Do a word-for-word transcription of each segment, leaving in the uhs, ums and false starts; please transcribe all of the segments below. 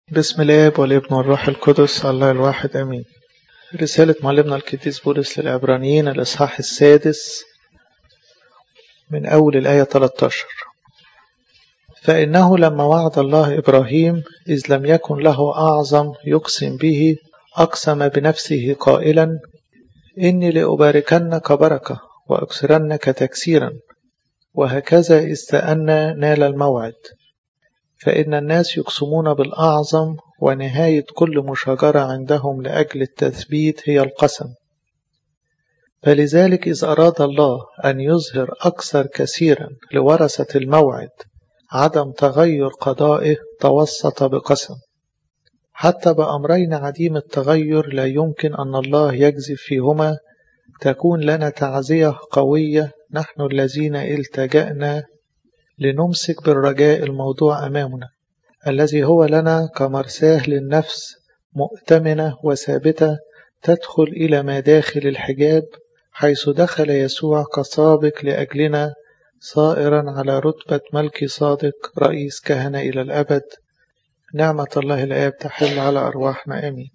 بسم الآب والابن والروح القدس الله الواحد آمين. رسالة معلمنا القديس بولس للعبرانيين الإصحاح السادس من أول الآية ثلاثة عشر. فإنه لما وعد الله إبراهيم إذ لم يكن له أعظم يقسم به أقسم بنفسه قائلا إني لأباركنك بركة وأكثرنك تكسيرا، وهكذا إذ تأنى نال الموعد. فإن الناس يقسمون بالأعظم، ونهاية كل مشاجرة عندهم لأجل التثبيت هي القسم. فلذلك إذ أراد الله أن يظهر أكثر كثيرا لورثة الموعد عدم تغير قضائه توسط بقسم، حتى بأمرين عديم التغير لا يمكن أن الله يجزف فيهما تكون لنا تعزية قوية نحن الذين التجأنا لنمسك بالرجاء الموضوع أمامنا، الذي هو لنا كمرساه للنفس مؤتمنة وثابتة تدخل إلى مداخل الحجاب، حيث دخل يسوع كسابق لأجلنا صائرا على رتبة ملك صادق رئيس كهنة إلى الأبد. نعمة الله الآب تحل على أرواحنا آمين.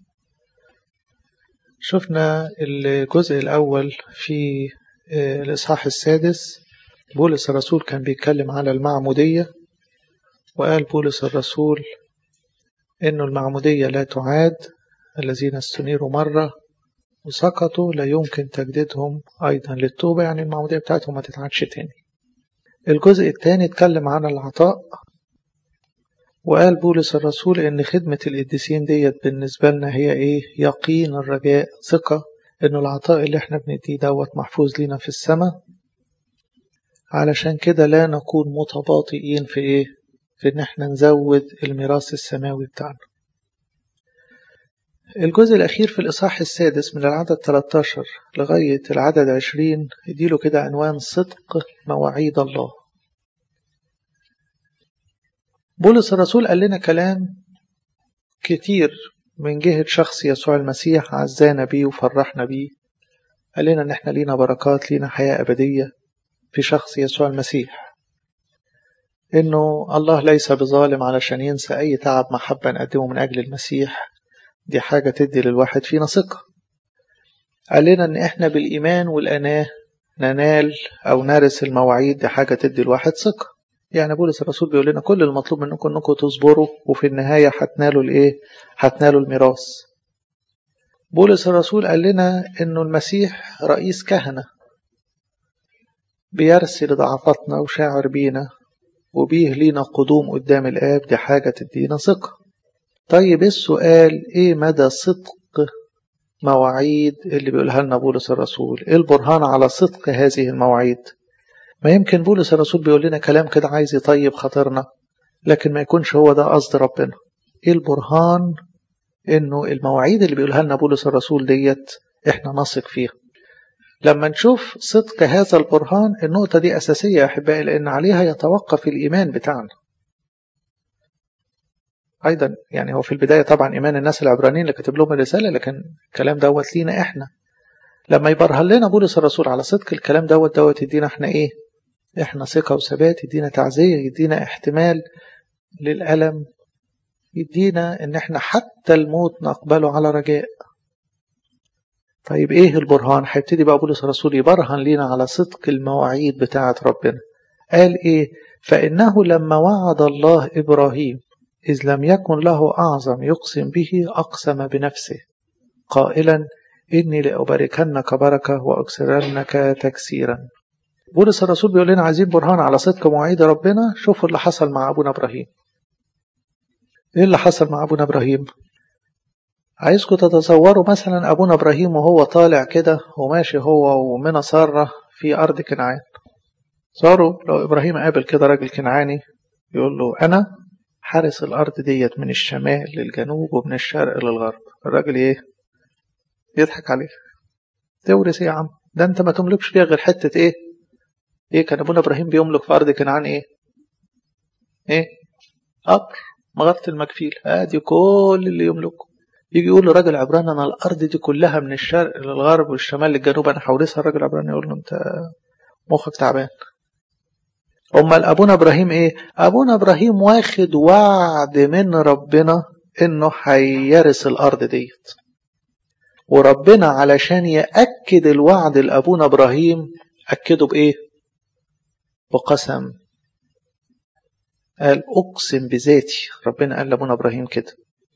شفنا الجزء الأول في الإصحاح السادس. بولس الرسول كان بيتكلم على المعمودية، وقال بولس الرسول إنه المعمودية لا تعاد، الذين استنيروا مرة وسقطوا لا يمكن تجديدهم أيضا للتوبة، يعني المعمودية بتاعتهم ما تتعادش تاني. الجزء الثاني اتكلم عن العطاء، وقال بولس الرسول إن خدمة القديسين ديت بالنسبة لنا هي إيه؟ يقين الرجاء، ثقة إنه العطاء اللي احنا بنديه دوت محفوظ لنا في السماء، علشان كده لا نكون متباطئين في إيه؟ في إن احنا نزود الميراث السماوي بتاعنا. الجزء الأخير في الإصحاح السادس من العدد ثلاثة عشر لغاية العدد عشرين يديله كده عنوان صدق مواعيد الله. بولس الرسول قال لنا كلام كتير من جهة شخص يسوع المسيح، عزانا بيه وفرحنا بيه. قال لنا إن احنا لينا بركات، لينا حياة أبدية في شخص يسوع المسيح، إنه الله ليس بظالم علشان ينسى أي تعب محبة نقدمه من أجل المسيح، دي حاجة تدي للواحد فينا ثقة. قال لنا إن إحنا بالإيمان والأناه ننال أو نرث المواعيد، دي حاجة تدي الواحد ثقة. يعني بولس الرسول بيقول لنا كل المطلوب منكم إنكم تصبروا، وفي النهاية هتنالوا الإيه؟ هتنالوا الميراث. بولس الرسول قال لنا إنه المسيح رئيس كهنة بيرسي لضعفاتنا وشاعر بينا، وبيه لينا قدوم قدام الآب، دي حاجة تدينا ثقة. طيب السؤال إيه مدى صدق مواعيد اللي بيقولها لنا بولس الرسول؟ إيه البرهان على صدق هذه المواعيد؟ ما يمكن بولس الرسول بيقول لنا كلام كده عايز يطيب خاطرنا، لكن ما يكونش هو ده قصد ربنا. إيه البرهان إنه المواعيد اللي بيقولها لنا بولس الرسول ديت إحنا نثق فيها؟ لما نشوف صدق هذا البرهان، النقطة دي أساسية يا أحبائي، لأن عليها يتوقف الإيمان بتاعنا. أيضا يعني هو في البداية طبعا إيمان الناس العبرانيين اللي كتب لهم الرسالة، لكن الكلام دوت لينا إحنا. لما يبرهن لنا بولس الرسول على صدق الكلام دوت دوت يدينا إحنا إيه؟ إحنا ثقة وثبات، يدينا تعزية، يدينا احتمال للألم، يدينا إن إحنا حتى الموت نقبله على رجاء. طيب إيه البرهان؟ هيبتدي بقى بولس الرسول يبرهن لنا على صدق المواعيد بتاعة ربنا. قال إيه؟ فإنه لما وعد الله إبراهيم إذ لم يكن له أعظم يقسم به أقسم بنفسه قائلا إني لأباركنك بركة وأكثرنك تكسيرا. بولس الرسول بيقول لنا عايزين برهان على صدق مواعيد ربنا. شوفوا اللي حصل مع أبونا إبراهيم. إيه اللي حصل مع أبونا إبراهيم؟ عايزكم تتصوروا مثلا أبونا إبراهيم وهو طالع كده وماشي هو ومنى سارة في أرض كنعان. صاروا لو إبراهيم قابل كده راجل كنعاني يقول له أنا حارس الأرض ديت من الشمال للجنوب ومن الشرق للغرب، الراجل إيه؟ يضحك عليه. تورث إيه يا عم؟ ده أنت ما تملكش فيها غير حتة إيه؟ إيه كان أبونا إبراهيم بيملك في أرض كنعان إيه؟ إيه؟ قبر مغارة المكفيل، آدي كل اللي يملكه. يجي يقول له راجل عبراني أنا الأرض دي كلها من الشرق للغرب والشمال للجنوب أنا هورثها. الراجل عبراني يقول له أنت مخك تعبان. أمال أبونا إبراهيم إيه؟ أبونا إبراهيم واخد وعد من ربنا انه هيرث الارض ديت. وربنا علشان يأكد الوعد لأبونا إبراهيم أكده بإيه؟ بقسم. قال أقسم بذاتي. ربنا قال لأبونا إبراهيم كده.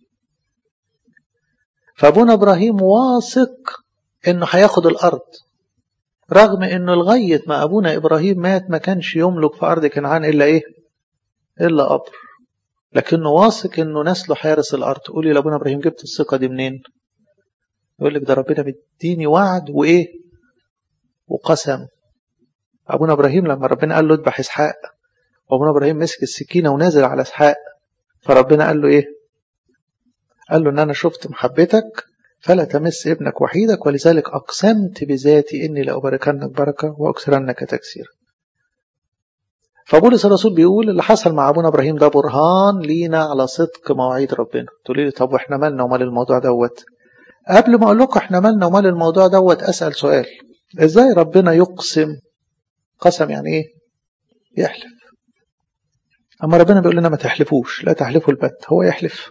فأبونا إبراهيم واثق إنه هياخد الأرض، رغم إنه لغاية ما أبونا إبراهيم مات ما كانش يملك في أرض كنعان إلا إيه؟ إلا قبر. لكنه واثق إنه نسله هيرث الأرض. قولي لأبونا إبراهيم جبت الثقة دي منين؟ يقول لك ده ربنا بيديني وعد وإيه؟ وقسم. أبونا إبراهيم لما ربنا قال له اذبح إسحاق، وأبونا إبراهيم مسك السكينة ونازل على إسحاق، فربنا قال له إيه؟ قال له إن أنا شفت محبتك فلا تمس ابنك وحيدك، ولذلك أقسمت بذاتي إني لأباركنك بركة وأكثرنك تكسيرا. فبولس الرسول بيقول اللي حصل مع أبونا إبراهيم ده برهان لينا على صدق مواعيد ربنا. تقولي لي طب وإحنا مالنا ومال الموضوع دوت؟ قبل ما أقول لكم إحنا مالنا ومال الموضوع دوت أسأل سؤال: إزاي ربنا يقسم؟ قسم يعني إيه؟ يحلف. أما ربنا بيقول لنا ما تحلفوش، لا تحلفوا البت، هو يحلف؟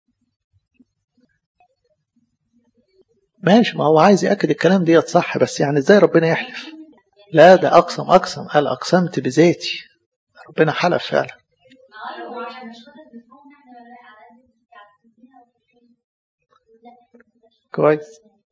ماشي، ما هو عايز يأكد الكلام ديت صح، بس يعني إزاي ربنا يحلف؟ لا ده أقسم أقسم قال أقسمت بذاتي. ربنا حلف فعلا. كويس،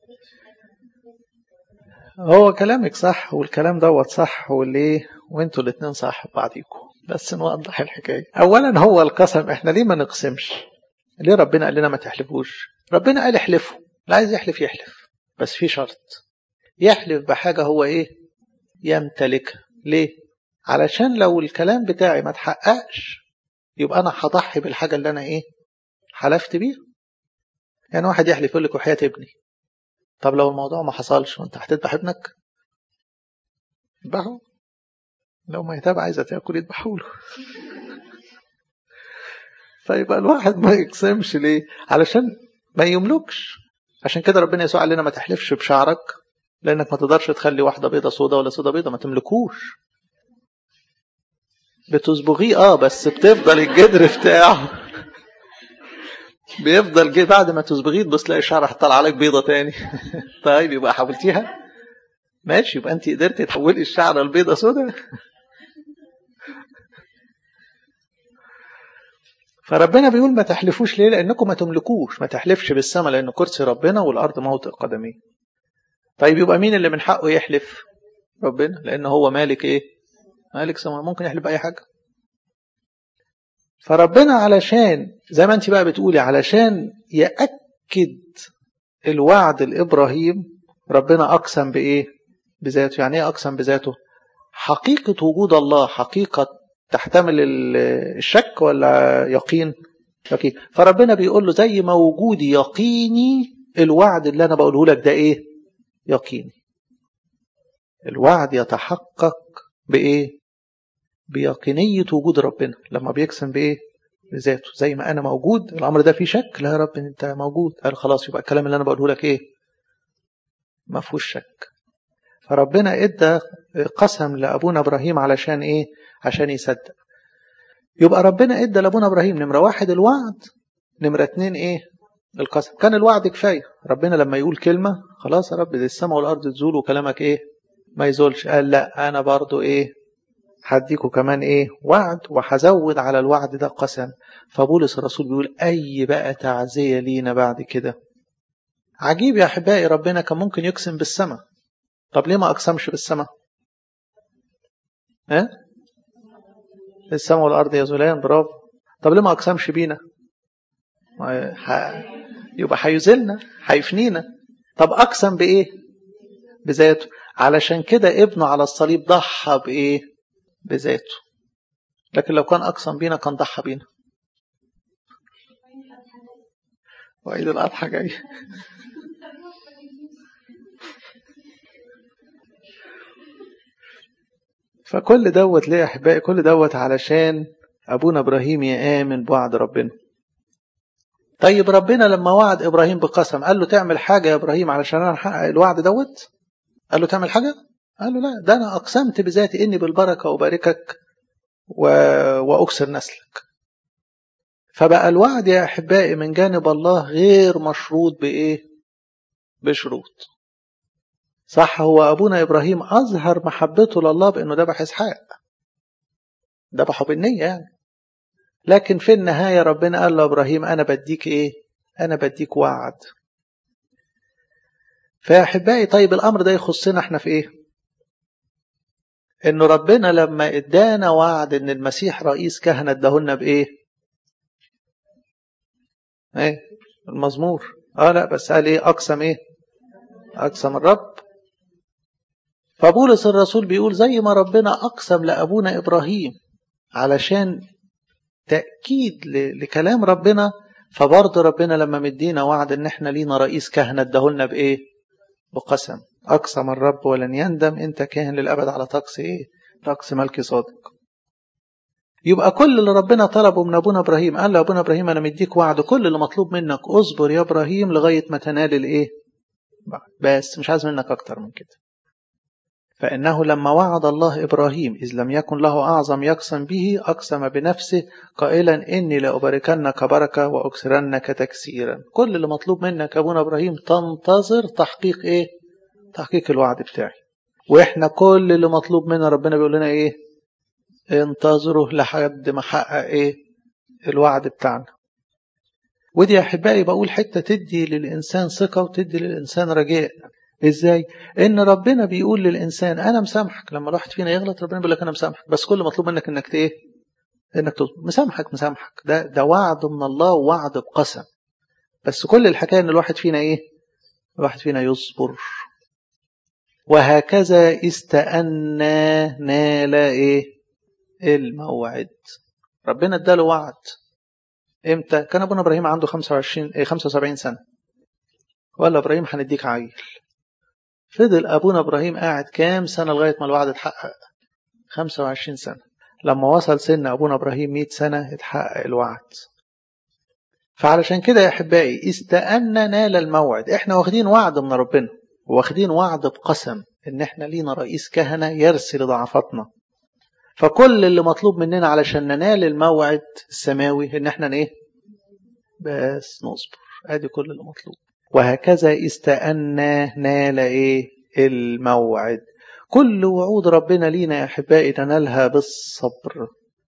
هو كلامك صح والكلام دوت صح والليه وانتوا الاثنين صح بعضيكم، بس نوضح الحكاية. أولا هو القسم احنا ليه ما نقسمش؟ ليه ربنا قال لنا ما تحلفوش؟ ربنا قال احلفوا، لا عايز يحلف يحلف، بس في شرط: يحلف بحاجة هو ايه؟ يمتلكها. ليه؟ علشان لو الكلام بتاعي ما تحققش يبقى انا هضحي بالحاجة اللي انا ايه؟ حلفت بيها. يعني واحد يحلف يقول لك وحياة ابني، طب لو الموضوع ما حصلش وانت هتذبح ابنك؟ اذبحه. لو ما يتابع عايزة تاكل يذبحوا له. فيبقى الواحد ما يقسمش. ليه؟ علشان ما يملكش. عشان كده ربنا يسوع قال لنا ما تحلفش بشعرك، لانك ما تقدرش تخلي واحده بيضه سودا ولا سودا بيضه، ما تملكوش. بتصبغيه اه بس بتفضل الجدر بتاعه بيفضل جه بعد ما تصبغيه تبص تلاقي الشعر هتطلع عليك بيضه تاني. طيب يبقى حاولتيها؟ ماشي، يبقى انت قدرتي تحولي الشعر البيضه سودا. فربنا بيقول ما تحلفوش. ليه؟ لانكم ما تملكوش. ما تحلفش بالسماء لان كرسي ربنا والارض موطئ قدميه. طيب يبقى مين اللي من حقه يحلف؟ ربنا، لان هو مالك ايه؟ مالك سماء، ممكن يحلف باي حاجه. فربنا علشان زي ما انت بقى بتقولي علشان يأكد الوعد لإبراهيم، ربنا أقسم بإيه؟ بذاته. يعني إيه أقسم بذاته؟ حقيقة وجود الله حقيقة تحتمل الشك ولا يقين؟ يقين. فربنا بيقول له زي ما وجودي يقيني، الوعد اللي أنا بقوله لك ده إيه؟ يقيني. الوعد يتحقق بإيه؟ بيقينية وجود ربنا لما بيقسم بإيه؟ بذاته. زي ما أنا موجود، الأمر ده فيه شك؟ لا يا رب أنت موجود. قال خلاص يبقى الكلام اللي أنا بقوله لك إيه؟ ما فيهوش شك. فربنا إدى قسم لأبونا إبراهيم علشان إيه؟ عشان يصدق. يبقى ربنا إدى لأبونا إبراهيم نمرة واحد الوعد، نمرة اتنين إيه؟ القسم. كان الوعد كفاية. ربنا لما يقول كلمة خلاص يا رب دي السماء والأرض تزول وكلامك إيه؟ ما يزولش. قال لا أنا برضو إيه؟ هديكوا كمان إيه؟ وعد، وهزود على الوعد ده قسم. فبولس الرسول بيقول أي بقى تعزية لينا بعد كده. عجيب يا أحبائي، ربنا كان ممكن يقسم بالسماء. طب ليه ما أقسمش بالسماء؟ ها؟ السماء والأرض يزولان، برافو. طب ليه ما أقسمش بينا؟ ح... يبقى هيزلنا، هيفنينا. طب أقسم بإيه؟ بذاته. علشان كده ابنه على الصليب ضحى بإيه؟ بذاته. لكن لو كان أقسم بينا كان ضحى بينا. وعيد الأضحى جاي. فكل دوت ليه يا أحبائي؟ كل دوت علشان أبونا إبراهيم يآمن بوعد ربنا. طيب ربنا لما وعد إبراهيم بقسم قال له تعمل حاجة يا إبراهيم علشان أنا أحقق الوعد دوت؟ قال له تعمل حاجة؟ قال له لا، ده أنا أقسمت بذاتي إني بالبركة أباركك و... وأكسر نسلك. فبقى الوعد يا أحبائي من جانب الله غير مشروط بإيه؟ بشروط. صح، هو أبونا إبراهيم أظهر محبته لله بأنه ذبح إسحاق، ذبحه بالنية يعني، لكن في النهاية ربنا قال له إبراهيم أنا بديك إيه؟ أنا بديك وعد. فيا أحبائي طيب الأمر ده يخصنا إحنا في إيه؟ إنه ربنا لما إدانا وعد إن المسيح رئيس كهنة اداهولنا بإيه؟ إيه؟ المزمور. آه لا بس قال إيه؟ أقسم إيه؟ أقسم الرب. فبولس الرسول بيقول زي ما ربنا أقسم لأبونا إبراهيم علشان تأكيد لكلام ربنا، فبرضه ربنا لما مدينا وعد إن إحنا لينا رئيس كهنة اداهولنا بإيه؟ بقسم. أقسم الرب ولن يندم، أنت كاهن للأبد على طقس إيه؟ طقس ملكي صادق. يبقى كل اللي ربنا طلبه من أبونا إبراهيم، قال له أبونا إبراهيم أنا مديك وعد، كل اللي مطلوب منك أصبر يا إبراهيم لغاية ما تنال الإيه؟ بس مش عايز منك أكتر من كده. فإنه لما وعد الله إبراهيم إذ لم يكن له أعظم يقسم به، أقسم بنفسه قائلا إني لأباركنك بركة وأكثرنك تكسيرا. كل اللي مطلوب منك أبونا إبراهيم تنتظر تحقيق إيه؟ تحقيق الوعد بتاعي. وإحنا كل اللي مطلوب منا ربنا بيقول لنا إيه؟ انتظروا لحد ما حقق إيه؟ الوعد بتاعنا. ودي يا أحبائي بقول حتة تدي للإنسان ثقة وتدي للإنسان رجاء. إزاي؟ إن ربنا بيقول للإنسان أنا مسامحك. لما الواحد فينا يغلط ربنا بيقول لك أنا مسامحك، بس كل مطلوب منك إنك إيه؟ إنك تظبط. مسامحك مسامحك ده ده وعد من الله ووعد بقسم. بس كل الحكاية إن الواحد فينا إيه؟ الواحد فينا يصبر. وهكذا استأنى نال إيه؟ الموعد. ربنا اداله وعد. إمتى؟ كان أبونا إبراهيم عنده خمسة وعشرين إيه خمسة وسبعين سنة. ولا إبراهيم هنديك عيل. فضل أبونا إبراهيم قاعد كام سنة لغاية ما الوعد اتحقق؟ خمسة وعشرين سنة. لما وصل سن أبونا إبراهيم مئة سنة اتحقق الوعد. فعلشان كده يا أحبائي استأنى نال الموعد. إحنا واخدين وعد من ربنا، واخدين وعد بقسم إن إحنا لينا رئيس كهنة يرسل ضعفاتنا. فكل اللي مطلوب مننا علشان ننال الموعد السماوي إن إحنا إيه؟ بس نصبر. أدي كل اللي مطلوب. وهكذا استأنى نال إيه؟ الموعد. كل وعود ربنا لينا يا أحبائي ننالها بالصبر.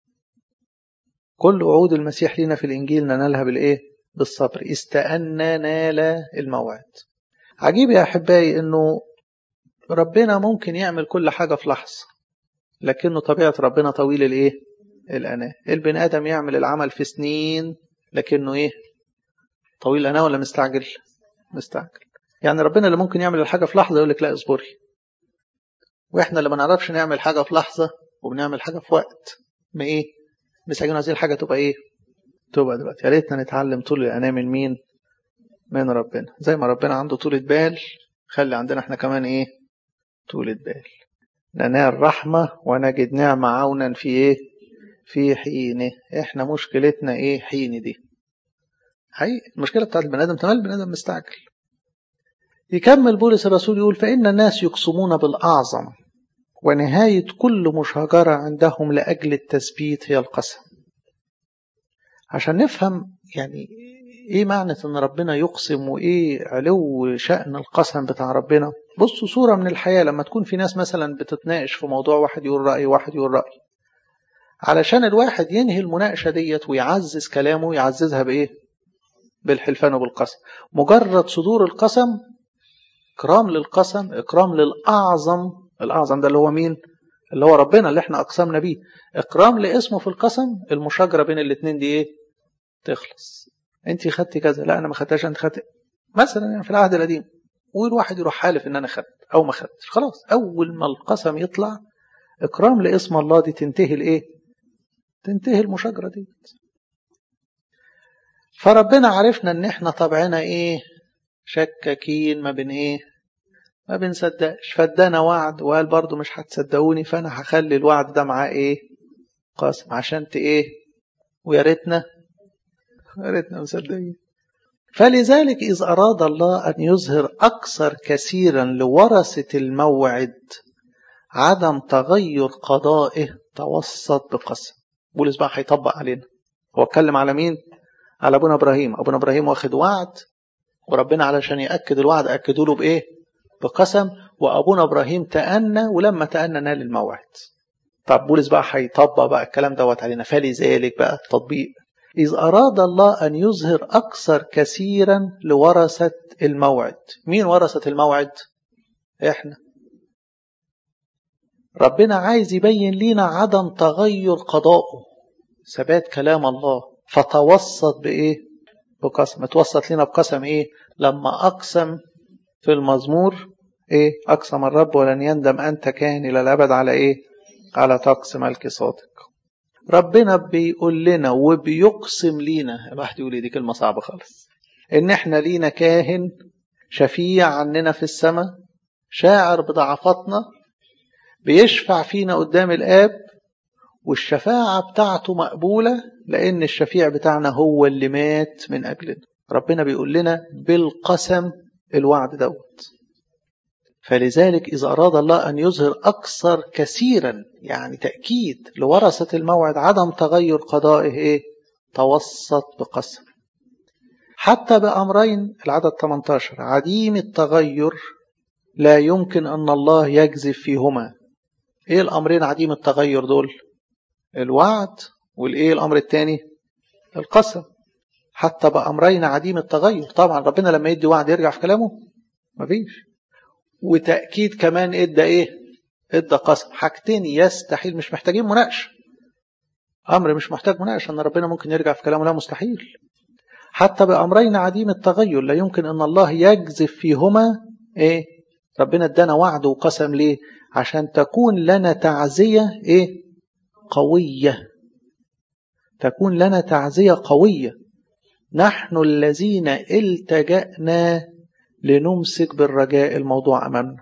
كل وعود المسيح لينا في الإنجيل ننالها بالإيه؟ بالصبر. استأنى نال الموعد. عجيب يا أحبائي إنه ربنا ممكن يعمل كل حاجة في لحظة، لكنه طبيعة ربنا طويل الإيه؟ الأناة. البني آدم يعمل العمل في سنين، لكنه إيه؟ طويل الأناة ولا مستعجل؟ مستعجل. يعني ربنا اللي ممكن يعمل الحاجة في لحظة يقول لك لا اصبري. وإحنا اللي ما نعرفش نعمل حاجة في لحظة وبنعمل حاجة في وقت ما إيه؟ مستعجلين هذه الحاجة تبقى إيه؟ تبقى دلوقتي. يا ريتنا نتعلم طول الأناة من مين؟ من ربنا. زي ما ربنا عنده طولة بال، خلي عندنا إحنا كمان إيه؟ طولة بال. ننال رحمة ونجد نعمة عونا في إيه؟ في حينه. إحنا مشكلتنا إيه؟ حين دي. حقيقي المشكلة بتاعت البني آدم تمام، البني آدم مستعجل. يكمل بولس الرسول يقول فإن الناس يقسمون بالأعظم، ونهاية كل مشاجرة عندهم لأجل التثبيت هي القسم. عشان نفهم يعني إيه معنى أن ربنا يقسم وإيه علو شأن القسم بتاع ربنا. بصوا صورة من الحياة لما تكون في ناس مثلا بتتناقش في موضوع، واحد يقول رأي واحد يقول رأي، علشان الواحد ينهي المناقشة ديت ويعزز كلامه يعززها بإيه؟ بالحلفان وبالقسم. مجرد صدور القسم إكرام للقسم، إكرام للأعظم. الأعظم ده اللي هو مين؟ اللي هو ربنا اللي احنا أقسمنا بيه. إكرام لاسمه في القسم. المشاجرة بين الاثنين دي إيه؟ تخلص. أنت خدتي كذا، لا أنا ما خدتهاش، أنت خدت مثلا يعني في العهد القديم، والواحد يروح حالف إن أنا خدت أو ما خدتش. خلاص أول ما القسم يطلع إكرام لاسم الله دي تنتهي الإيه؟ تنتهي المشاجرة دي. فربنا عرفنا إن إحنا طبعنا إيه؟ شكاكين، ما بين إيه؟ ما بنصدقش. فادانا وعد وقال برضو مش هتصدقوني، فانا هخلي الوعد ده معاه ايه؟ قسم. عشان ايه؟ ويا ريتنا يا ريتنا مصدقين. فلذلك اذ اراد الله ان يظهر اكثر كثيرا لورثة الموعد عدم تغير قضائه توسط بقسم. بولس بقى هيطبق علينا. هو اتكلم على مين؟ على أبونا إبراهيم. أبونا إبراهيم واخد وعد، وربنا علشان يأكد الوعد أكدوا له بإيه؟ بقسم. وأبونا إبراهيم تأنى، ولما تأنى نال الموعد. طب بولس بقى هيطبق بقى الكلام دوت علينا. فلذلك بقى التطبيق: إذ أراد الله أن يظهر أكثر كثيرا لورثة الموعد. مين ورثة الموعد؟ إحنا. ربنا عايز يبين لينا عدم تغير قضائه، ثبات كلام الله، فتوسط بإيه؟ بقسم. اتوسط لنا بقسم إيه؟ لما أقسم في المزمور إيه؟ أقسم الرب ولن يندم أنت كاهن إلى الأبد على إيه؟ على طقس ملك صادق. ربنا بيقول لنا وبيقسم لينا، الواحد يقول دي كلمة صعبة خالص، إن إحنا لينا كاهن شفيع عننا في السماء، شاعر بضعفاتنا، بيشفع فينا قدام الآب، والشفاعة بتاعته مقبولة لأن الشفيع بتاعنا هو اللي مات من أجلنا. ربنا بيقول لنا بالقسم الوعد دوت. فلذلك إذا أراد الله أن يظهر أكثر كثيرا، يعني تأكيد لورثة الموعد عدم تغير قضائه إيه؟ توسط بقسم. حتى بأمرين، العدد ثمانية عشر: عديم التغير لا يمكن أن الله يجزف فيهما. إيه الأمرين عديم التغير دول؟ الوعد، والإيه الأمر الثاني؟ القسم. حتى بأمرين عديم التغير. طبعا ربنا لما يدي وعد يرجع في كلامه؟ مفيش. وتأكيد كمان ادى ايه؟ ادى قسم. حاجتين يستحيل، مش محتاجين مناقشه. امر مش محتاج مناقشه ان ربنا ممكن يرجع في كلامه، لا مستحيل. حتى بأمرين عديم التغير لا يمكن ان الله يجزف فيهما ايه؟ ربنا ادانا وعد وقسم ليه؟ عشان تكون لنا تعزيه ايه؟ قويه. تكون لنا تعزيه قويه. نحن الذين التجأنا لنمسك بالرجاء الموضوع أمامنا.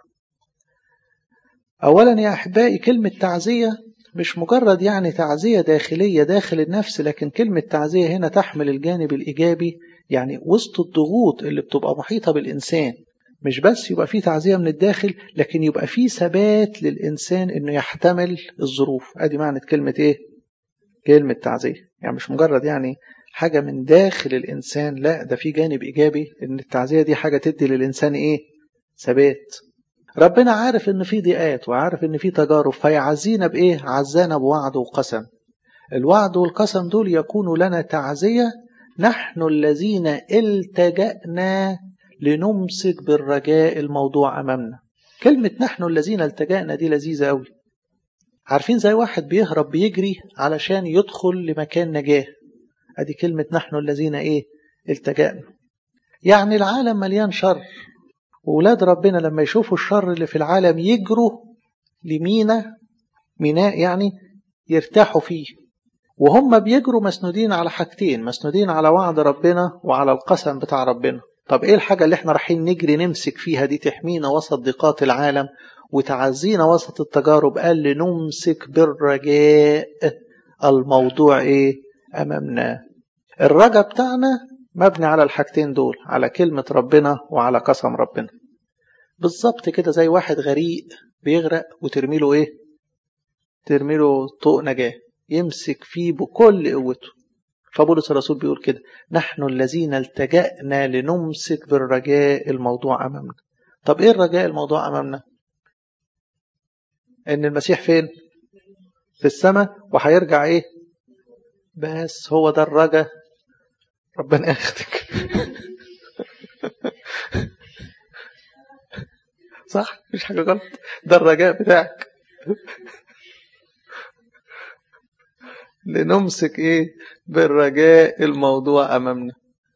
أولا يا أحبائي، كلمة تعزية مش مجرد يعني تعزية داخلية داخل النفس، لكن كلمة تعزية هنا تحمل الجانب الإيجابي. يعني وسط الضغوط اللي بتبقى محيطة بالإنسان، مش بس يبقى فيه تعزية من الداخل، لكن يبقى فيه ثبات للإنسان إنه يحتمل الظروف. أدي معنى كلمة إيه؟ كلمة تعزية. يعني مش مجرد يعني حاجة من داخل الإنسان، لا، ده في جانب إيجابي، إن التعزية دي حاجة تدي للإنسان إيه؟ ثبات. ربنا عارف إن في ضيقات وعارف إن في تجارب، فيعزينا بإيه؟ عزانا بوعد وقسم. الوعد والقسم دول يكونوا لنا تعزية. نحن الذين التجأنا لنمسك بالرجاء الموضوع أمامنا. كلمة نحن الذين التجأنا دي لذيذة أوي. عارفين زي واحد بيهرب بيجري علشان يدخل لمكان نجاه. ادي كلمة نحن الذين ايه؟ التجأنا. يعني العالم مليان شر، وولاد ربنا لما يشوفوا الشر اللي في العالم يجروا لمينا، ميناء يعني يرتاحوا فيه. وهم بيجروا مسنودين على حاجتين، مسنودين على وعد ربنا وعلى القسم بتاع ربنا. طب ايه الحاجة اللي احنا رايحين نجري نمسك فيها دي تحمينا وسط ضيقات العالم وتعزينا وسط التجارب؟ قال لنمسك بالرجاء الموضوع ايه؟ أمامنا. الرجاء بتاعنا مبني على الحاجتين دول، على كلمة ربنا وعلى قسم ربنا. بالظبط كده زي واحد غريق بيغرق وترميله ايه؟ ترميله طوق نجاة يمسك فيه بكل قوته. فبولس الرسول بيقول كده: نحن الذين التجأنا لنمسك بالرجاء الموضوع أمامنا. طب ايه الرجاء الموضوع أمامنا؟ ان المسيح فين؟ في السماء، وهيرجع ايه؟ بس هو ده الرجاء. ربنا ياخدك. صح؟ مش حاجة غلط، ده الرجاء بتاعك. لنمسك ايه؟ بالرجاء الموضوع أمامنا.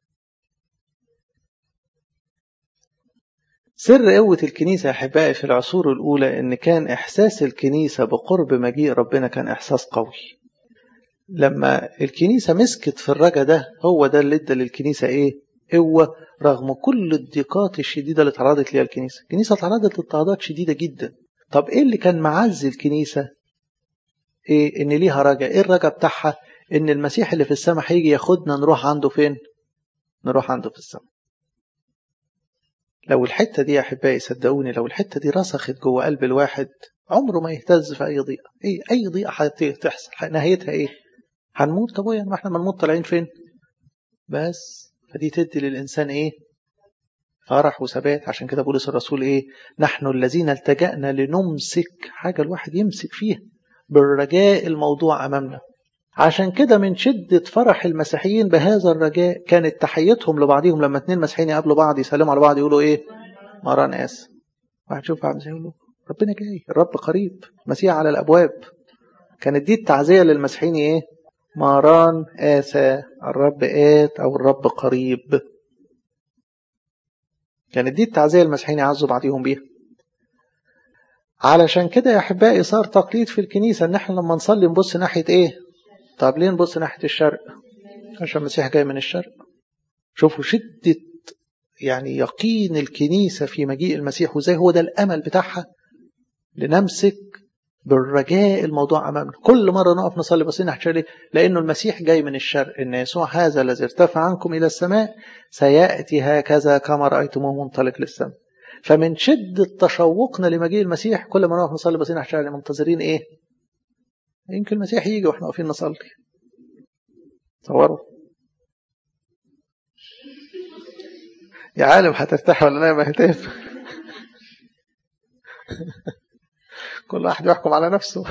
سر قوة الكنيسة يا أحبائي في العصور الأولى إن كان إحساس الكنيسة بقرب مجيء ربنا كان إحساس قوي. لما الكنيسة مسكت في الرجاء ده، هو ده اللي ادى للكنيسة إيه؟ قوة رغم كل الضيقات الشديدة اللي تعرضت ليها الكنيسة. الكنيسة تعرضت لاضطهادات شديدة جدا. طب إيه اللي كان معزي الكنيسة؟ إيه؟ إن ليها رجاء. إيه الرجاء بتاعها؟ إن المسيح اللي في السماء هيجي ياخدنا نروح عنده فين؟ نروح عنده في السماء. لو الحتة دي يا أحبائي صدقوني، لو الحتة دي رسخت جوه قلب الواحد عمره ما يهتز في أي ضيقة. إيه؟ أي ضيقة هتحصل نهايتها إيه؟ هنموت. طب يعني ما إحنا بنموت طالعين فين؟ بس فدي تدي للإنسان إيه؟ فرح وثبات. عشان كده بولس الرسول إيه؟ نحن الذين التجأنا لنمسك حاجة الواحد يمسك فيها بالرجاء الموضوع أمامنا. عشان كده من شدة فرح المسيحيين بهذا الرجاء كانت تحيتهم لبعضهم لما اتنين مسيحيين يقابلوا بعض يسلموا على بعض يقولوا إيه؟ مران آسف. واحد شوف واحد يقول له ربنا جاي، الرب قريب، المسيح على الأبواب. كانت دي التعزية للمسيحيين إيه؟ مران آسى، الرب آت أو الرب قريب. كانت دي التعزية المسيحيين يعزوا بعضهم بيها. علشان كده يا أحبائي صار تقليد في الكنيسة إن احنا لما نصلي نبص ناحية إيه؟ طب ليه نبص ناحية الشرق؟ عشان المسيح جاي من الشرق. شوفوا شدة يعني يقين الكنيسة في مجيء المسيح، وزي هو ده الأمل بتاعها، لنمسك بالرجاء الموضوع أمامنا. كل مرة نقف نصلي بصين ناحية الشرق لأنه المسيح جاي من الشرق، إن يسوع هذا الذي ارتفع عنكم إلى السماء سيأتي هكذا كما رأيتموه منطلق للسماء. فمن شدة تشوقنا لمجيء المسيح كل ما نقف نصلي بصين ناحية الشرق منتظرين إيه؟ يمكن المسيح يجي وإحنا واقفين نصلي. تصوروا يا عالم هترتاح ولا لا يا مهتاف؟ كل واحد يحكم على نفسه.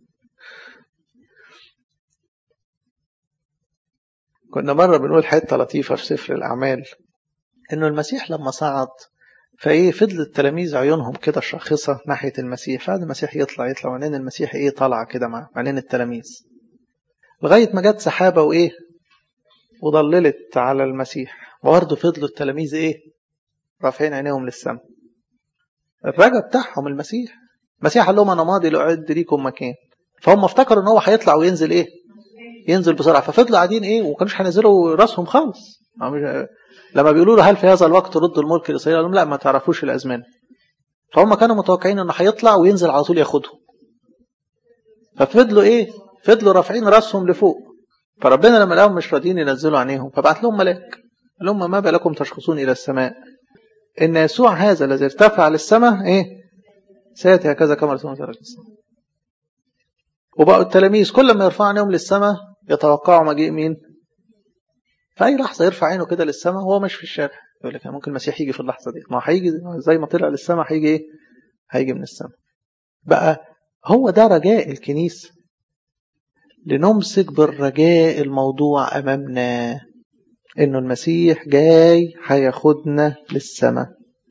كنا مرة بنقول حتة لطيفة في سفر الأعمال إنه المسيح لما صعد فإيه فضل التلاميذ عيونهم كده شاخصة ناحية المسيح، فهذا المسيح يطلع يطلع وعينين المسيح إيه طالعة كده مع عينين التلاميذ، لغاية ما جت سحابة وإيه وضللت على المسيح، وبرضه فضلوا التلاميذ إيه رافعين عينيهم للسماء. الرجاء بتاعهم المسيح. المسيح قال لهم أنا ماضي لأعد ليكم مكان، فهم افتكروا إن هو هيطلع وينزل إيه ينزل بسرعة، ففضلوا قاعدين إيه وكانوش هينزلوا راسهم خالص. لما بيقولوا له هل في هذا الوقت رد الملك لإسرائيل؟ قالوا لا ما تعرفوش الأزمان. فهم كانوا متوقعين إنه هيطلع وينزل على طول ياخدهم، ففضلوا إيه فضلوا رافعين راسهم لفوق. فربنا لما لقاهم مش راضيين ينزلوا عينيهم فبعت لهم ملاك قال لهم ما بالكم تشخصون إلى السماء إن يسوع هذا الذي ارتفع للسماء إيه سيأتي هكذا كما رسول الله. وبقوا التلاميذ كل ما يرفعوا عينيهم للسماء يتوقعوا مجيء مين؟ في أي لحظة يرفع عينه كده للسماء وهو مش في الشارع يقول لك ممكن المسيح يجي في اللحظة دي. ما هيجي زي ما طلع للسماء هيجي إيه؟ هيجي من السماء. بقى هو ده رجاء الكنيسة، لنمسك بالرجاء الموضوع أمامنا إنه المسيح جاي هياخدنا للسماء.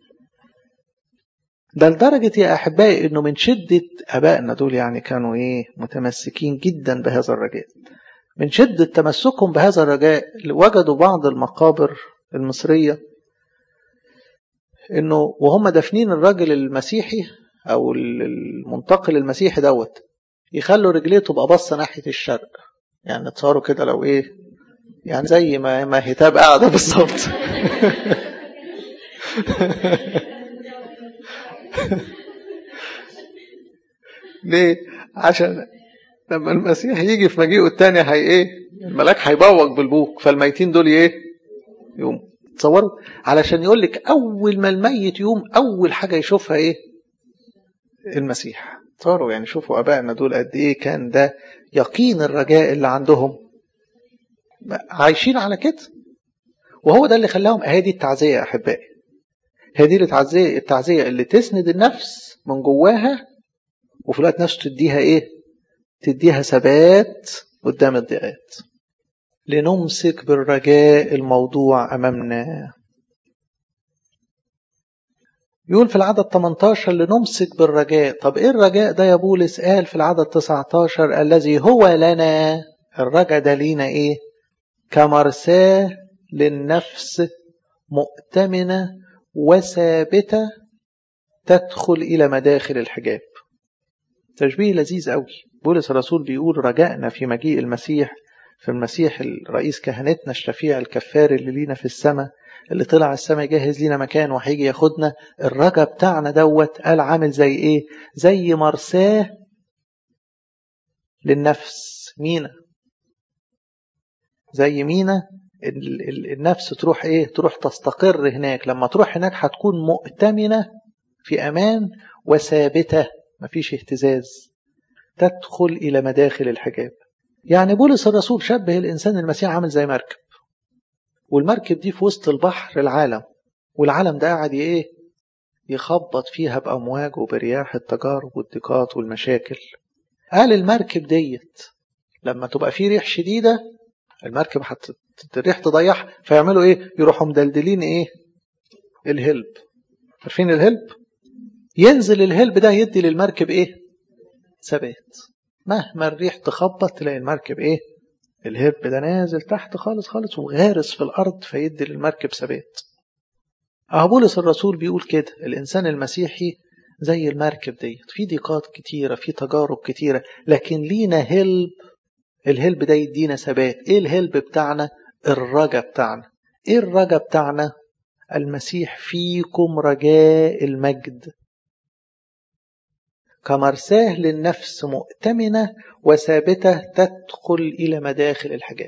ده لدرجة يا أحبائي إنه من شدة أبائنا دول يعني كانوا إيه متمسكين جدا بهذا الرجاء. من شدة تمسكهم بهذا الرجاء وجدوا بعض المقابر المصرية إنه وهم دفنين الراجل المسيحي أو المنتقل المسيحي دوت يخلوا رجليه تبقى بصة ناحية الشرق. يعني تصوروا كده لو إيه يعني زي ما ما هتاب قاعدة بالظبط. ليه؟ عشان لما المسيح يجي في مجيئه الثاني هي ايه الملاك هيبوق بالبوق فالميتين دول ايه يوم. تصوروا علشان يقول لك اول ما الميت يوم اول حاجه يشوفها ايه المسيح. تصوروا يعني شوفوا ابائنا دول قد ايه كان ده يقين الرجاء اللي عندهم عايشين على كده. وهو ده اللي خلاهم هذه التعزيه يا احبائي، هذه التعزيه التعزيه اللي تسند النفس من جواها وفي الوقت نفسه تديها ايه تديها ثبات قدام الضيقات. لنمسك بالرجاء الموضوع أمامنا. يقول في العدد ثمانية عشر لنمسك بالرجاء. طب إيه الرجاء ده يا بولس؟ قال في العدد تسعة عشر الذي هو لنا. الرجاء ده لينا إيه؟ كمرساة للنفس مؤتمنة وثابتة تدخل إلى مداخل الحجاب. تشبيه لذيذ قوي. بولس الرسول بيقول رجائنا في مجيء المسيح، في المسيح الرئيس كهنتنا الشفيع الكفار اللي لينا في السماء، اللي طلع السماء يجهز لنا مكان وهيجي ياخدنا. الرجاء بتاعنا دوت قال عامل زي ايه؟ زي مرساه للنفس، مينا، زي مينا النفس تروح ايه تروح تستقر هناك. لما تروح هناك هتكون مؤتمنة في امان وثابتة مفيش اهتزاز، تدخل إلى مداخل الحجاب. يعني بولس الرسول شبه الإنسان المسيح عامل زي مركب. والمركب دي في وسط البحر العالم، والعالم ده قاعد ايه يخبط فيها بأمواج وبرياح التجارب والضيقات والمشاكل. قال المركب ديت لما تبقى فيه ريح شديدة المركب حت الريح تضيعها، فيعملوا ايه؟ يروحوا مدلدلين ايه؟ الهلب. عارفين الهلب؟ ينزل الهلب ده يدي للمركب ايه؟ ثبات. مهما الريح تخبط تلاقي المركب ايه؟ الهلب ده نازل تحت خالص خالص وغارس في الارض، فيدي للمركب ثبات. أهو بولس الرسول بيقول كده الإنسان المسيحي زي المركب ديت، في ضيقات كتيرة، في تجارب كتيرة، لكن لينا هلب. الهلب ده يدينا ثبات. إيه الهلب بتاعنا؟ الرجا بتاعنا. إيه الرجا بتاعنا؟ المسيح فيكم رجاء المجد، كمرساه للنفس مؤتمنة وثابتة تدخل إلى مداخل الحجاب.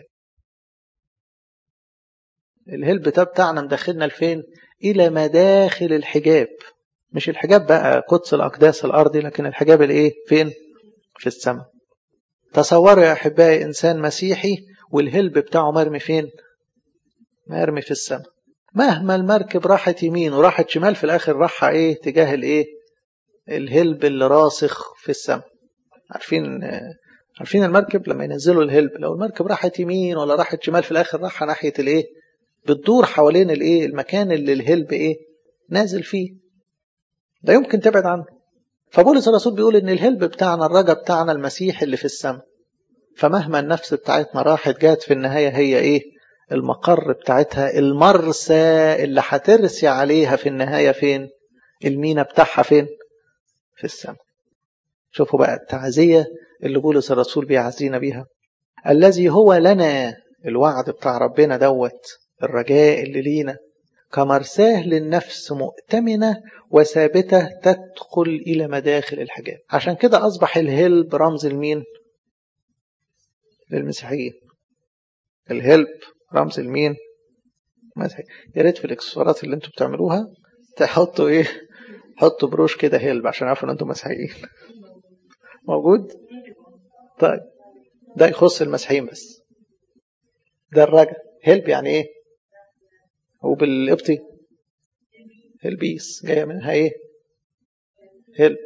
الهلب ده بتاعنا مدخلنا لفين؟ إلى مداخل الحجاب. مش الحجاب بقى قدس الأقداس الأرضي، لكن الحجاب الإيه؟ فين؟ في السماء. تصوروا يا أحبائي إنسان مسيحي والهلب بتاعه مرمي فين؟ مرمي في السماء. مهما المركب راحت يمين وراحت شمال في الآخر راحة إيه؟ تجاه الإيه؟ الهلب اللي راسخ في السماء. عارفين عارفين المركب لما ينزلوا الهلب، لو المركب راحت يمين ولا راحت شمال في الآخر راحة ناحية الإيه؟ بتدور حوالين الإيه؟ المكان اللي الهلب إيه؟ نازل فيه. لا يمكن تبعد عنه. فبولس الرسول بيقول ان الهلب بتاعنا الرجا بتاعنا المسيح اللي في السماء. فمهما النفس بتاعتنا راحت جات في النهاية هي ايه؟ المقر بتاعتها، المرسى اللي هترسي عليها في النهاية فين؟ المينا بتاعها فين؟ في السماء. شوفوا بقى التعزية اللي بولس الرسول بيعزينا بيها. الذي هو لنا، الوعد بتاع ربنا دوت، الرجاء اللي لينا، كمرساه للنفس مؤتمنة وثابتة تدخل إلى مداخل الحجاب. عشان كده أصبح الهلب رمز المين؟ للمسيحيين. الهلب رمز المين؟ مسيحيين. يا ريت في الاكسسوارات اللي انتوا بتعملوها تحطوا ايه؟ حطوا بروش كده هلب عشان عارفوا ان انتوا مسيحيين. موجود؟ طيب ده يخص المسيحيين بس. ده الرجا. هلب يعني ايه؟ وبالقبطي هلبيس جايه منها ايه؟ هلب.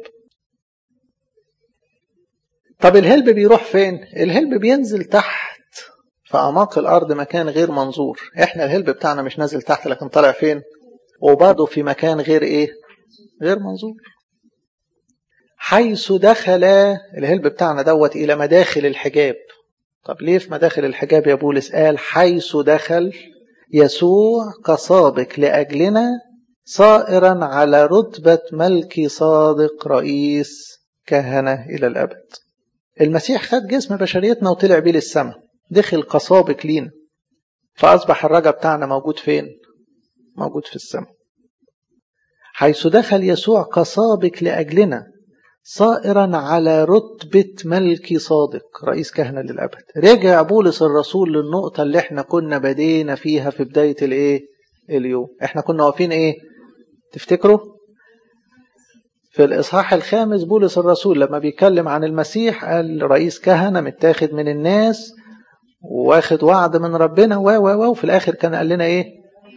طب الهلب بيروح فين؟ الهلب بينزل تحت في أعماق الأرض، مكان غير منظور. احنا الهلب بتاعنا مش نازل تحت لكن طالع فين؟ وبرضه في مكان غير ايه؟ غير منظور. حيث دخل الهلب بتاعنا دوت إلى مداخل الحجاب. طب ليه في مداخل الحجاب يا بولس؟ قال حيث دخل يسوع كسابق لأجلنا صائرا على رتبة ملكي صادق رئيس كهنة إلى الأبد. المسيح خد جسم بشريتنا وطلع بيه للسماء، دخل كسابق لينا، فأصبح الرجا بتاعنا موجود فين؟ موجود في السماء. حيث دخل يسوع كسابق لأجلنا صائرا على رتبة ملكي صادق رئيس كهنة للأبد. رجع بولس الرسول للنقطة اللي احنا كنا بدينا فيها في بداية الايه؟ اليوم. احنا كنا واقفين ايه؟ تفتكروا؟ في الإصحاح الخامس بولس الرسول لما بيتكلم عن المسيح قال رئيس كهنة متاخد من الناس واخد وعد من ربنا و و و وفي الآخر كان قال لنا ايه؟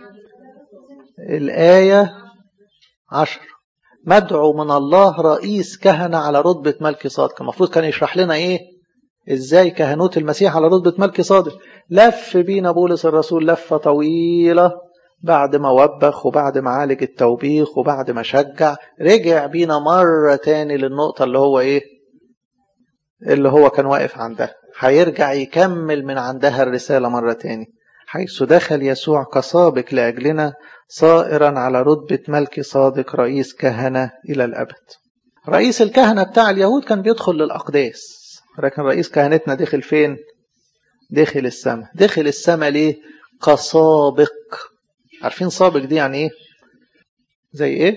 الآية عشر مدعو من الله رئيس كهنة على رتبة ملك صادق. المفروض كان يشرح لنا ايه؟ ازاي كهنوت المسيح على رتبة ملك صادق. لف بينا بولس الرسول لفة طويلة بعد ما وبخ وبعد ما عالج التوبيخ وبعد ما شجع، رجع بينا مرة تاني للنقطة اللي هو ايه؟ اللي هو كان واقف عندها. هيرجع يكمل من عندها الرسالة مرة تاني. حيث دخل يسوع كسابق لأجلنا صائرا على رتبة ملك صادق رئيس كهنة إلى الأبد. رئيس الكهنة بتاع اليهود كان بيدخل للأقداس، لكن رئيس كهنتنا دخل فين؟ دخل السماء. دخل السماء ليه؟ كسابق. عارفين سابق دي يعني ايه؟ زي ايه؟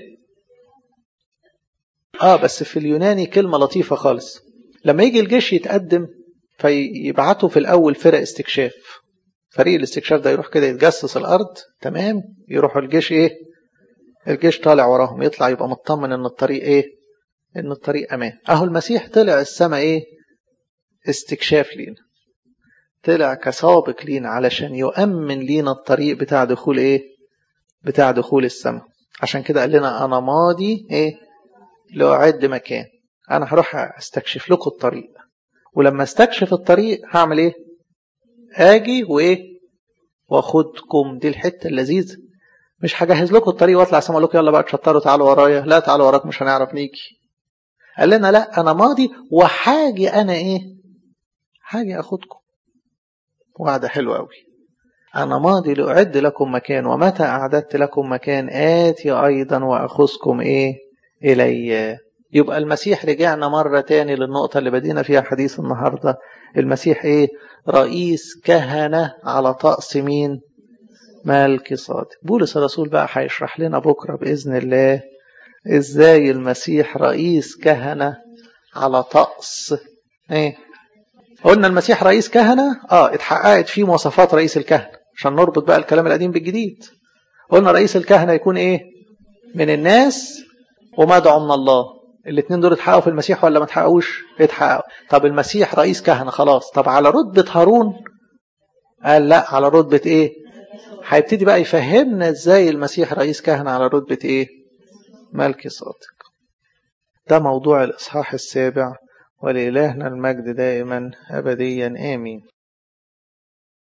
اه بس في اليوناني كلمة لطيفة خالص. لما يجي الجيش يتقدم فيبعتوا في الأول فرق استكشاف. فريق الاستكشاف ده يروح كده يتجسس الأرض، تمام؟ يروحوا الجيش ايه؟ الجيش طالع وراهم، يطلع يبقى مطمن ان الطريق ايه؟ ان الطريق امان. اهو المسيح طلع السماء ايه؟ استكشاف لينا. طلع كسابق لينا علشان يؤمن لينا الطريق بتاع دخول ايه بتاع دخول السماء. عشان كده قال لنا انا ماضي ايه لأعد مكان، انا هروح استكشف لكم الطريق، ولما استكشف الطريق هعمل ايه اجي وايه واخدكم. دي الحته اللذيذه، مش هجهز لكم الطريق واطلع السما اقول لكم يلا بقى تشطروا تعالوا ورايا، لا تعالوا وراك مش هنعرف نيجي. قال لنا لا انا ماضي وحاجي انا ايه حاجي اخدكم. وعده حلوه قوي، انا ماضي لاعد لكم مكان، ومتى اعددت لكم مكان اتي ايضا واخذكم ايه الي. يبقى المسيح رجعنا مره تاني للنقطه اللي بدينا فيها حديث النهارده. المسيح ايه رئيس كهنه على طقس مين ملكي صادق. بولس الرسول بقى هيشرح لنا بكره باذن الله ازاي المسيح رئيس كهنه على طقس ايه. قلنا المسيح رئيس كهنه اه اتحققت فيه مواصفات رئيس الكهنه عشان نربط بقى الكلام القديم بالجديد. قلنا رئيس الكهنه يكون ايه من الناس ومدعو من الله. الاثنين دول اتحققوا في المسيح ولا ما اتحققوش؟ اتحققوا. طب المسيح رئيس كهنه خلاص، طب على رتبه هارون؟ قال لا على رتبه ايه. هيبتدي بقى يفهمنا ازاي المسيح رئيس كهنه على رتبه ايه ملكي صادق. ده موضوع الاصحاح السابع، ولإلهنا المجد دائما أبديا آمين.